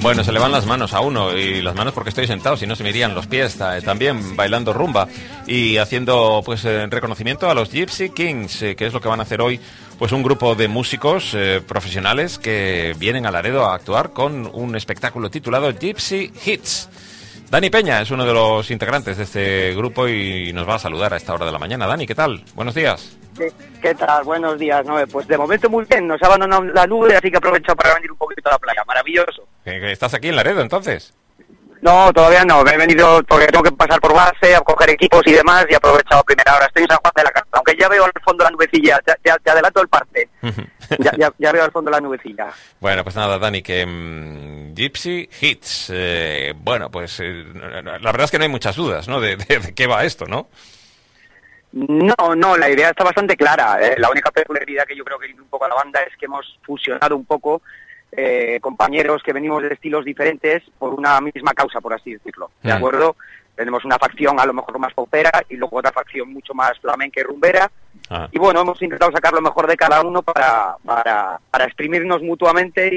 Bueno, se le van las manos a uno, y las manos porque estoy sentado, si no se me irían los pies, también bailando rumba y haciendo pues reconocimiento a los Gypsy Kings, que es lo que van a hacer hoy, pues un grupo de músicos profesionales que vienen a Laredo a actuar con un espectáculo titulado Gypsy Hits. Dani Peña es uno de los integrantes de este grupo y nos va a saludar a esta hora de la mañana. Dani, ¿qué tal? Buenos días. ¿Qué tal? Buenos días, Noé. Pues de momento muy bien, nos ha abandonado la nube, así que aprovecho para venir un poquito a la playa. Maravilloso. ¿Estás aquí en Laredo, entonces? No, todavía no. Me he venido porque tengo que pasar por base, a coger equipos y demás, y he aprovechado a primera hora. Estoy en San Juan de la Casa, aunque ya veo al fondo la nubecilla. Te adelanto el parte. ya veo al fondo la nubecilla. Bueno, pues nada, Dani, que Gypsy Hits. Bueno, pues la verdad es que no hay muchas dudas, ¿no? De qué va esto, ¿no? No, la idea está bastante clara. La única peculiaridad que yo creo que tiene un poco a la banda es que hemos fusionado un poco compañeros que venimos de estilos diferentes por una misma causa, por así decirlo. ¿De acuerdo? Tenemos una facción a lo mejor más popera y luego otra facción mucho más flamenca y rumbera. Y bueno, hemos intentado sacar lo mejor de cada uno para exprimirnos mutuamente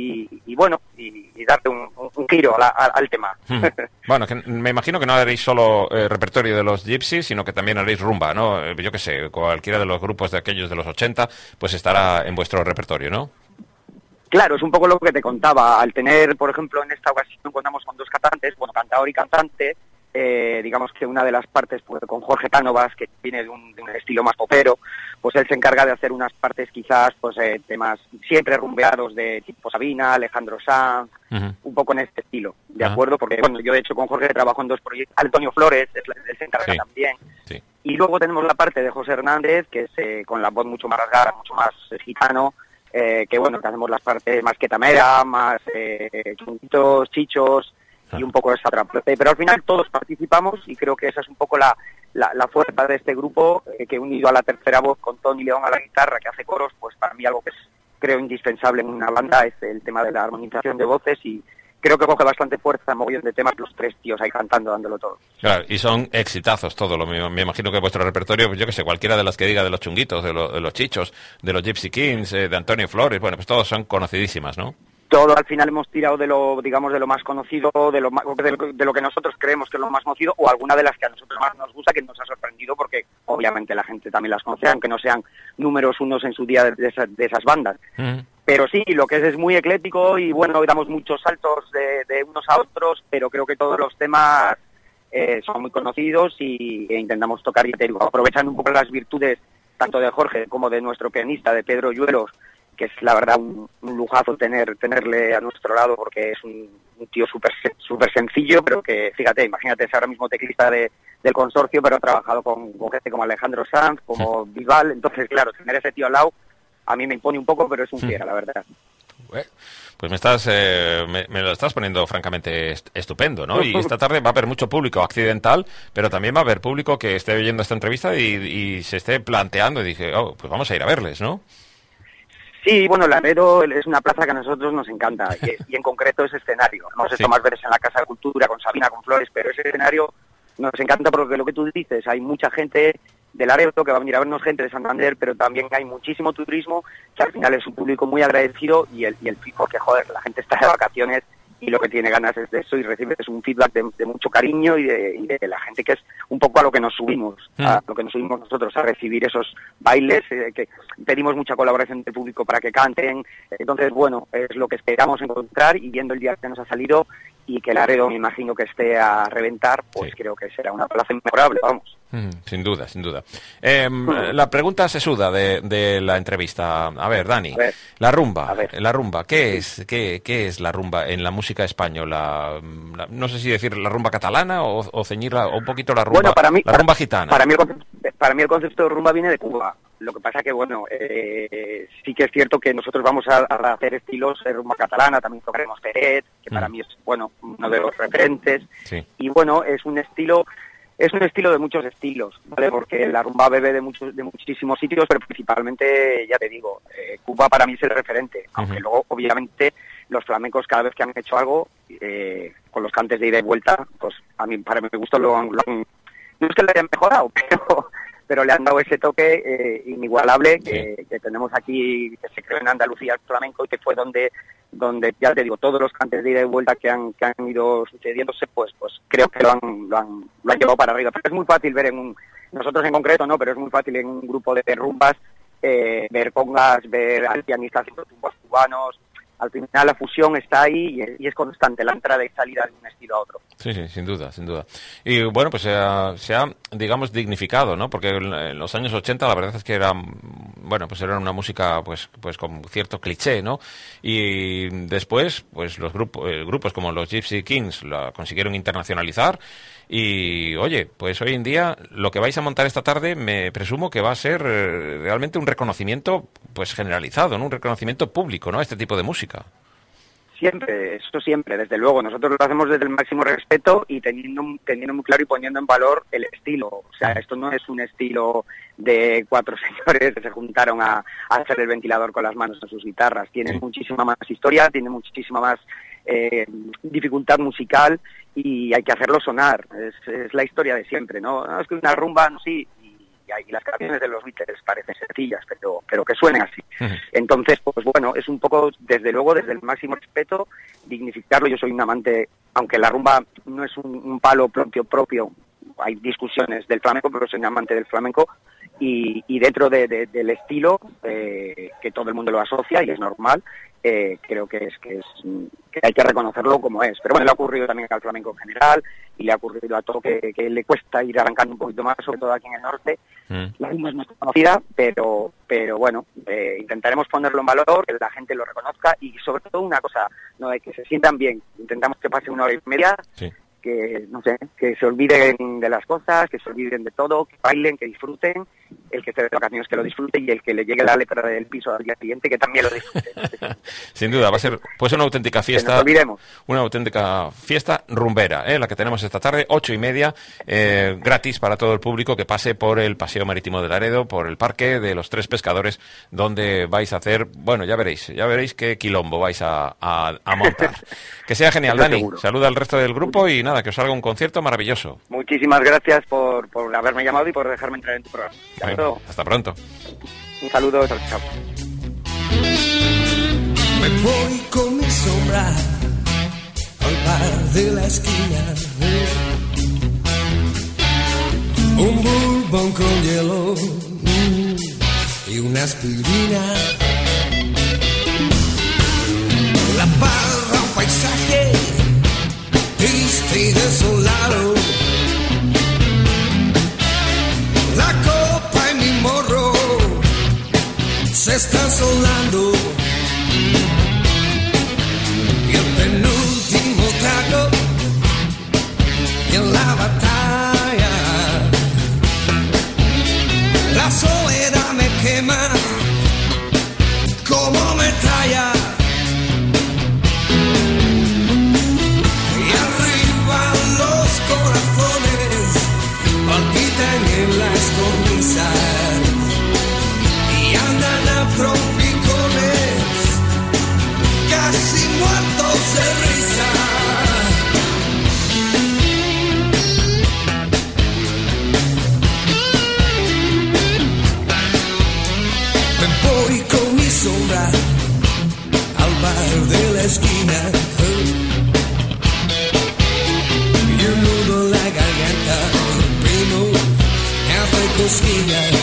y bueno, y darte un giro al tema. Bueno, que me imagino que no haréis solo repertorio de los Gypsies, sino que también haréis rumba, ¿no? Yo qué sé, cualquiera de los grupos de aquellos de los 80, pues estará en vuestro repertorio, ¿no? Claro, es un poco lo que te contaba. Al tener, por ejemplo, en esta ocasión contamos con dos cantantes, bueno, cantador y cantante. Digamos que una de las partes, pues con Jorge Cánovas, que viene de un estilo más popero, pues él se encarga de hacer unas partes quizás, pues temas siempre rumbeados de tipo Sabina, Alejandro Sanz, un poco en este estilo, ¿de acuerdo? Porque, bueno, yo de hecho con Jorge trabajo en dos proyectos. Antonio Flores, él se encarga también. Sí. Y luego tenemos la parte de José Hernández, que es con la voz mucho más rasgada, mucho más gitano, que bueno, que hacemos las partes más quetamera, más chunguitos, chichos, y un poco esa trapa. Pero al final todos participamos y creo que esa es un poco la fuerza de este grupo, que unido a la tercera voz con Tony León a la guitarra, que hace coros, pues para mí algo que es, creo, indispensable en una banda es el tema de la armonización de voces, y creo que coge bastante fuerza, mogollón de temas, los tres tíos ahí cantando, dándolo todo. Claro, y son exitazos todo, me imagino que vuestro repertorio, pues yo que sé, cualquiera de las que diga de los chunguitos, de los chichos, de los Gypsy Kings, de Antonio Flores, bueno, pues todos son conocidísimas, ¿no? Todo al final hemos tirado de lo, digamos, de lo más conocido, de lo que nosotros creemos que es lo más conocido, o alguna de las que a nosotros más nos gusta, que nos ha sorprendido, porque obviamente la gente también las conoce, aunque no sean números unos en su día de esas bandas. Pero sí, lo que es muy ecléctico, y bueno, damos muchos saltos de unos a otros, pero creo que todos los temas son muy conocidos e intentamos tocar, y te digo, aprovechando un poco las virtudes tanto de Jorge como de nuestro pianista, de Pedro Lluelos, que es la verdad un lujazo tenerle a nuestro lado, porque es un tío súper sencillo, pero que, fíjate, imagínate, es ahora mismo teclista del consorcio, pero ha trabajado con gente como Alejandro Sanz, como Vival. Entonces, claro, tener ese tío al lado a mí me impone un poco, pero es un fiera, la verdad. Pues me lo estás poniendo francamente estupendo, ¿no? Y esta tarde va a haber mucho público accidental, pero también va a haber público que esté oyendo esta entrevista y se esté planteando, y dije, pues vamos a ir a verles, ¿no? Sí, bueno, Laredo es una plaza que a nosotros nos encanta, y en concreto ese escenario. Hemos hecho más veces en la Casa de Cultura, con Sabina, con Flores, pero ese escenario nos encanta porque lo que tú dices, hay mucha gente de Laredo que va a venir a vernos, gente de Santander, pero también hay muchísimo turismo, que al final es un público muy agradecido, y el feedback, que joder, la gente está de vacaciones y lo que tiene ganas es de eso, y recibes un feedback de mucho cariño y de la gente, que es un poco a lo que nos subimos, a lo que nos subimos nosotros, a recibir esos bailes, que pedimos mucha colaboración del público para que canten. Entonces, bueno, es lo que esperamos encontrar, y viendo el día que nos ha salido, y que Laredo me imagino que esté a reventar, pues creo que será una plaza inmejorable, vamos. Sin duda, sin duda. La pregunta sesuda de la entrevista. A ver, Dani, la rumba, ¿qué es la rumba en la música española? No sé si decir la rumba catalana o ceñirla un poquito la rumba, bueno, la rumba gitana. Para mí el concepto de rumba viene de Cuba. Lo que pasa que, bueno, sí que es cierto que nosotros vamos a hacer estilos de rumba catalana, también tocaremos Peret, que para mí es, bueno, uno de los referentes. Sí. Y bueno, es un estilo de muchos estilos, ¿vale? Porque la rumba bebe de muchísimos sitios, pero principalmente, ya te digo, Cuba para mí es el referente, aunque luego, obviamente, los flamencos cada vez que han hecho algo, con los cantes de ida y vuelta, pues a mí, para mi gusto, no es que lo hayan mejorado, pero le han dado ese toque inigualable que tenemos aquí, que se creó en Andalucía el flamenco, y que fue donde donde ya te digo, todos los cantes de ida y vuelta que han ido sucediéndose, pues creo que lo han llevado para arriba. Pero es muy fácil ver nosotros en concreto no, pero es muy fácil en un grupo de rumbas ver congas, ver al pianista haciendo tumbos cubanos. Al final la fusión está ahí y es constante la entrada y salida de un estilo a otro. Sí, sin duda. Y bueno, pues se ha, digamos, dignificado, ¿no? Porque en los años 80 la verdad es que era una música pues con cierto cliché, ¿no? Y después, pues los grupos como los Gypsy Kings la consiguieron internacionalizar. Y, oye, pues hoy en día lo que vais a montar esta tarde me presumo que va a ser realmente un reconocimiento pues generalizado, ¿no? Un reconocimiento público, ¿no? A este tipo de música. Siempre, eso siempre, desde luego. Nosotros lo hacemos desde el máximo respeto y teniendo muy claro y poniendo en valor el estilo. O sea, esto no es un estilo de 4 señores que se juntaron a hacer el ventilador con las manos en sus guitarras. Tiene muchísima más historia, tiene muchísima más dificultad musical y hay que hacerlo sonar. Es la historia de siempre, ¿no? No, es que una rumba, no, sí, y las canciones de los Beatles parecen sencillas, pero que suenen así. Entonces, pues bueno, es un poco, desde luego, desde el máximo respeto, dignificarlo. Yo soy un amante, aunque la rumba no es un palo propio, hay discusiones del flamenco, pero soy un amante del flamenco, y dentro del estilo, que todo el mundo lo asocia, y es normal, creo que hay que reconocerlo como es. Pero bueno, le ha ocurrido también al flamenco en general, y le ha ocurrido a todo que le cuesta ir arrancando un poquito más, sobre todo aquí en el norte. La rumba es más conocida, pero bueno, intentaremos ponerlo en valor, que la gente lo reconozca, y sobre todo una cosa, no, de que se sientan bien. Intentamos que pase 1 hora y media, que no sé, que se olviden de las cosas, que se olviden de todo, que bailen, que disfruten, el que esté de vacaciones que lo disfrute, y el que le llegue la letra del piso al día siguiente que también lo disfrute. Sin duda, va a ser pues una auténtica fiesta. Que nos olvidemos. Una auténtica fiesta rumbera, la que tenemos esta tarde, 8:30, gratis para todo el público que pase por el Paseo Marítimo de Laredo, por el Parque de los Tres Pescadores, donde vais a hacer, bueno, ya veréis qué quilombo vais a montar. Que sea genial, Dani. Seguro. Saluda al resto del grupo y nada, que os salga un concierto maravilloso. Muchísimas gracias por haberme llamado y por dejarme entrar en tu programa. Bueno, hasta pronto. Un saludo, chao. Me voy con mi sombra al bar de la esquina. Un bourbon con hielo y una aspirina. La barra, un paisaje triste y desolado. La copa en mi morro se está solando. Y el penúltimo trago y en la batalla la soledad me quema como metralla. Y arriba los corazones palpitan en las cornisas y andan a trompicones casi muertos de risa. Me voy con mi sombra al bar de la esquina y un nudo en la garganta, el primo me hace cosquillas.